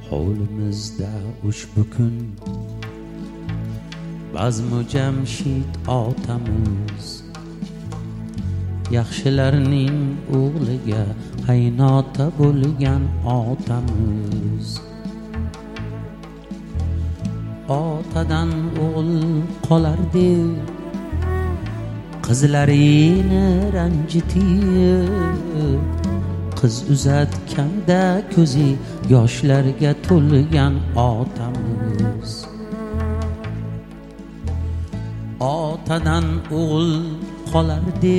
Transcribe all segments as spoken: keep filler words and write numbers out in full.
hovlimizda ushbu kun Bazmu Jamshid otamiz yaxshilarning o'g'liga qaynota bo'lgan otamiz. Otadan o'g'il qolardi qizlarini ranjitib, qiz uzatganda ko'zi yoshlarga to'lgan otamiz. Otadan o'g'il qolardi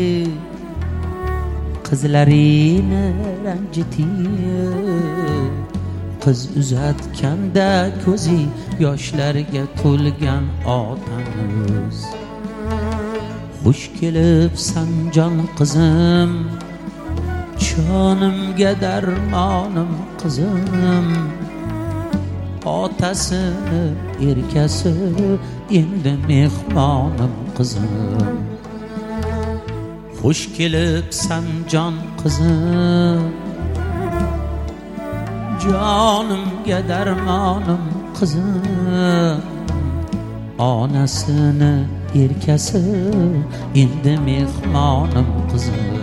qizlarini ranjitib, qiz uzatganda ko'zi yoshlarga to'lgan otamiz. Xush kelibsan jon qizim, jonimga darmonim qizim, otasini erkasi endi mehmonim qizim. Xush kelibsan jon qizim, jonimga darmonim qizim, onasini erkasi endi mehmonim qizim.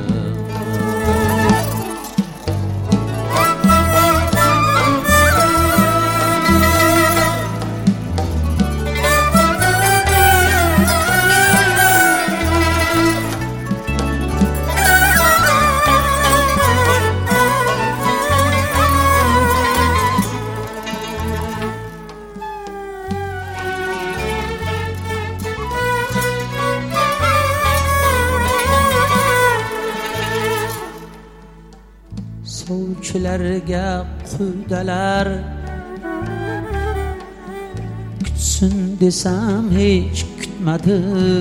Sovchilarga quydalar kutsin desam hech kutmadi,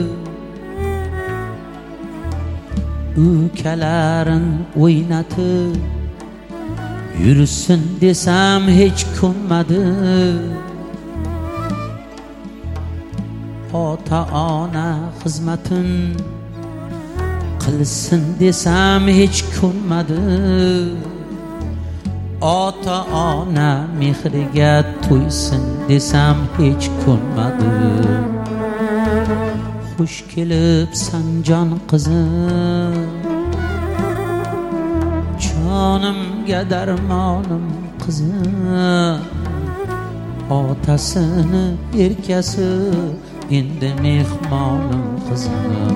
ukalarin o'ynatib yursin desam hech ko'nmadi. Ota ona xizmatin qilsin desam hech ko'nmadi. Ota ona mehriga to'ysin desam hech ko'nmadi. Xush kelibsan jon qizim, jonimga darmonim qizim, otasini erkasi endi mehmonim qizim.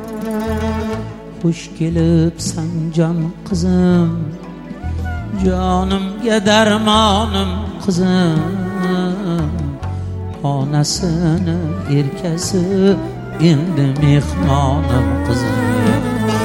Xush kelibsan jon qizim, jonimga darmonim qizim, onasini erkasi endi mehmonim qizim.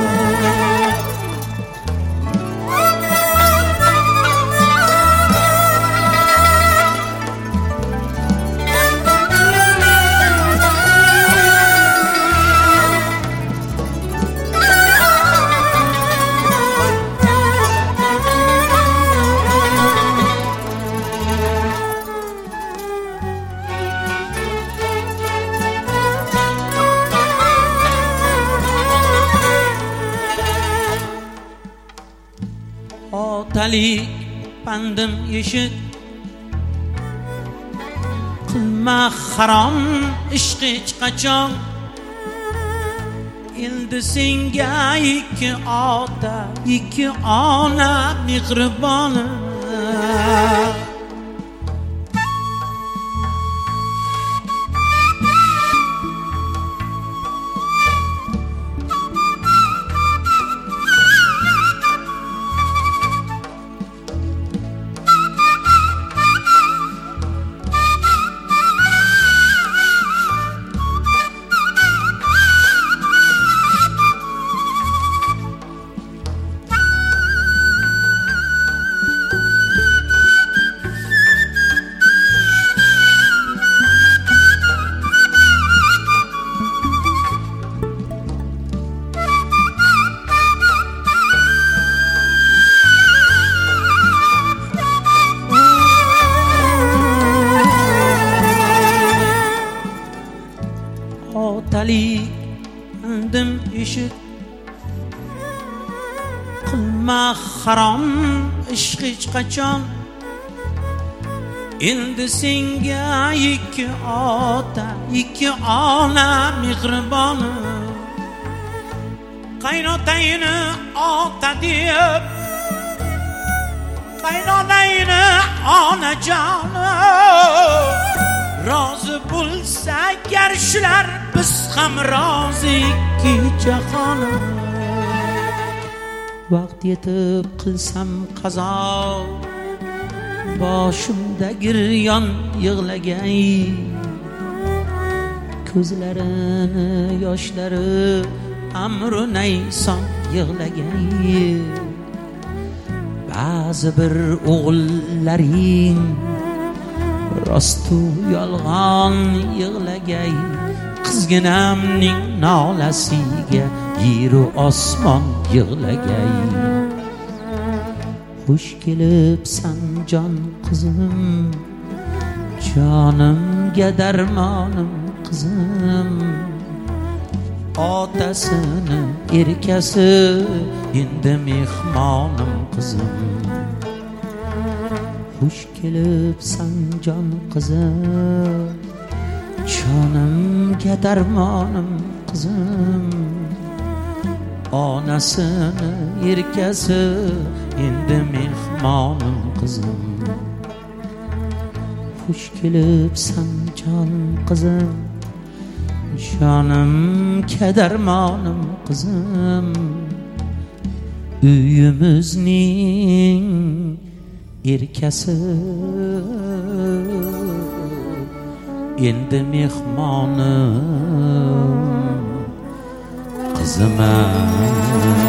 Otalik pandim eshit, qilma harom ishq hech qachon. Endi senga ikki ota, ikki ona mehriboni. Otalik pandim eshit, qilma harom ishq hech qachon. endi senga ikki ota ikki ona mehriboni qaynotangni ota deb qaynonangni onajoni rozi bo'lsa gar shular biz ham rozi ikki jahoni vaqt yetib qilsam qazo boshimda giryon yig'lagay ko'zlarini yoshlari amru nayson yig'lagay ba'zi bir o'g'illaring rostu yolg'on yig'lagay qizginamning nolasiga yeru osmon yig'lagay xush kelibsan jon qizim jonimga darmonim qizim otasini erkasi endi mehmonim qizim xush kelibsan jon qizim jonimga darmonim qizim onasini erkasi endi mehmonim qizim xush kelibsan jon qizim jonim kadarmonim qizim uyimizning erkasi endi mehmonim qizim